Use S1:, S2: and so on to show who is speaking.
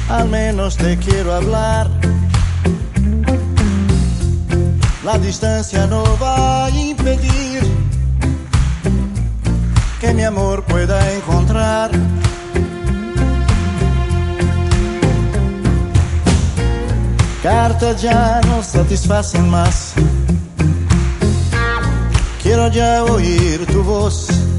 S1: al menos te quiero hablar. La distancia no va a impedir que mi amor pueda encontrar cartas ya no satisfacen más. Quiero ya oír tu voz